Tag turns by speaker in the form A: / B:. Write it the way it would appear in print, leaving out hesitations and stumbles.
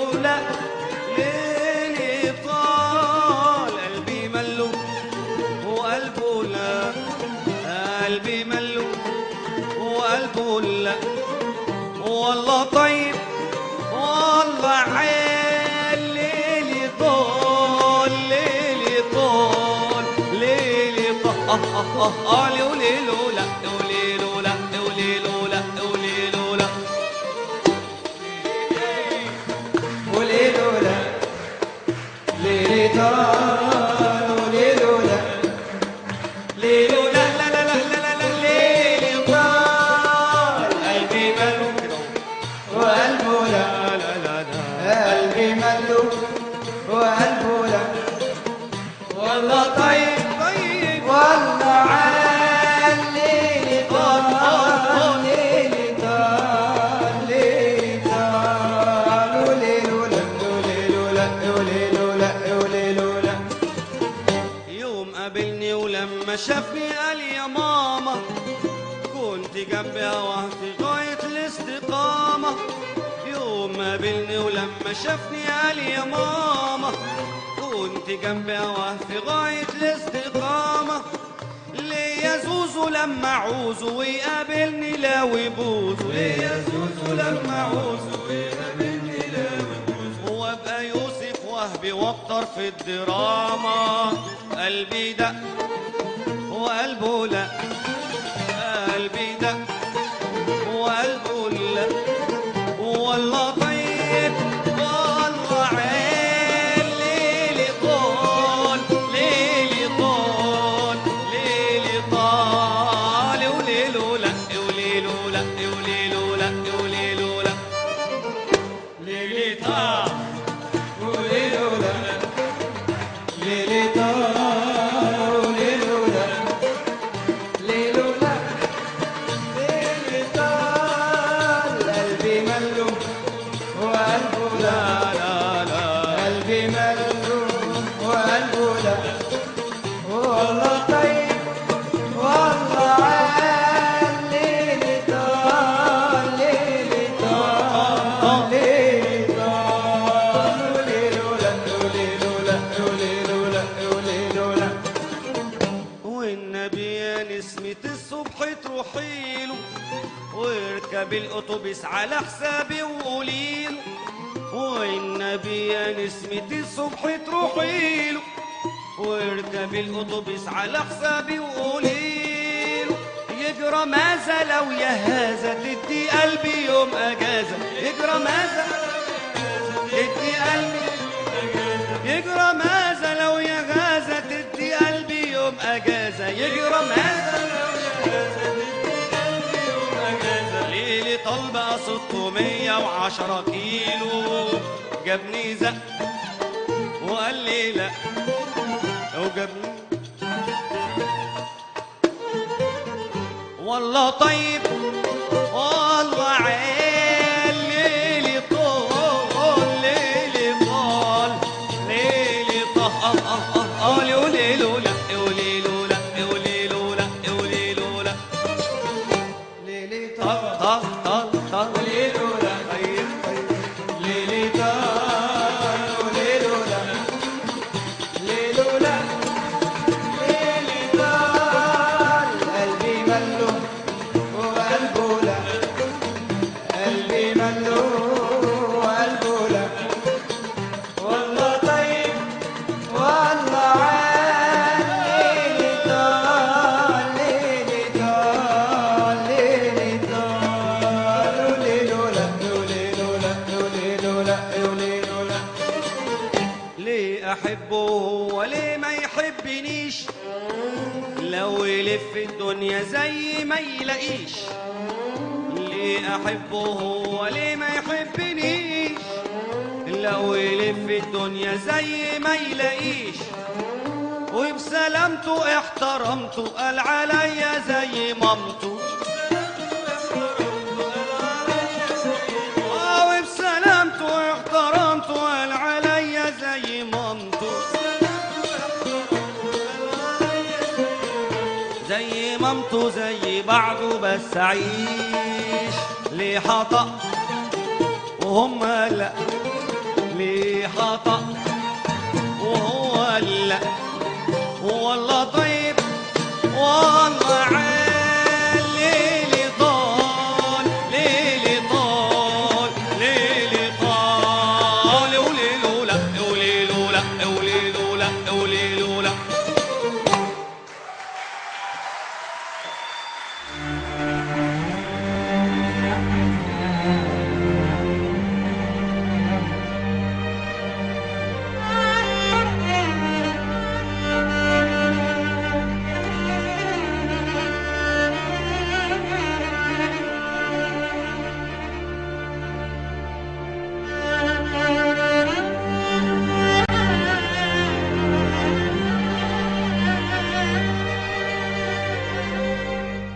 A: لا ليلي طال قلبي ملو وقلبه لا قلبي ملو وقلبه لا والله طيب والله عال ليلي طال ليلي طال ليلي طال وليلو لا وليلو لا وليلو لا وليلو لا
B: وليلو لا ليلي طال وليلو لا
A: ليلو لا لا لا لا لا لا ليلي طال قلبي ملو
B: وقلبه لا
A: لا لا لا
B: قلبي ملو وقلبه لا
A: والله طيب طيب
B: والله عال ليلي طال ليلي طال ليلي طال وليلو لا وليلو لا وليلو لا وليلو لا
A: يوم قابلني ولما شافني قال يا ماما كنت جنبي وقت غاية الاستقامة يوم قابلني ولما شافني قال يا ماما كنت جنبي وقت غاية الاستقامة ليا زوزو لما عوزه ويقابلني لا ويبوزه ليا زوزو لما عوزه ويقابلني لا ويبوزه وابقى يوسف وهبي وابطر في الدراما قلبي دق وقلبه لا قلبي دق وقلبه لا والله طيب والله عال ليلي طال ليلي طال ليلي طال وليلو لا وليلو لا وليلو لا وليلو لا ليلي طال
B: وليلو لا ليلي طال وليلو لا ليلو لا ليلي طال قلبي ملو وقلبه لا
A: لا لا
B: قلبي ملو وقلبه لا والله طيب والله عال ليلي طال ليلي طال ليلي طال وليلو لا وليلو لا وليلو لا وليلو لا
A: والنبي يا نسمة الصبح تروحيله واركب الاتوبيس على حسابي وقوليله والنبي يا نسمة الصبح تروحيله واركب الاتوبيس على حسابي وقوليله يجرى ماذا لو يا هذا تدي قلبي يوم اجازه يجرى ماذا تدي قلبي يجرى ماذا لو يا غازه تدي قلبي يوم اجازه يجرى ماذا لو يا غازه تدي قلبي يوم اجازه ليلي طالبه 610 كيلو جابني زق وقال لي لا وجابني والله طيب والله عال ليلي طال ليلي طال ليلي طال وليلو لا وليلو لا وليلو لا وليلو لا
B: ليلي
A: طال
B: طال
A: طال طال
B: وليلو لا
A: طيب
B: ليلي طال وليلو لا ليلو لا ليلي طال قلبي ملو وقلبه لا قلبي ملو وقلبه لا والله طيب والله عال ليلي طال ليلي طال ليلي طال وليلو لا وليلو لا وليلو لا وليلو لا
A: ليه احبه وليه ما يحبنيش لو يلف الدنيا زي ما يلاقيش ليه احبه وليه ما يحبنيش لو يلف الدنيا زي ما يلاقيش وبسلامته احترمته قال عليا زي مامته وبسلامته احترمته قال عليا زي مامته زي مامته زي بعضه بس عيش ليه حطأ وهم لا اللي حطم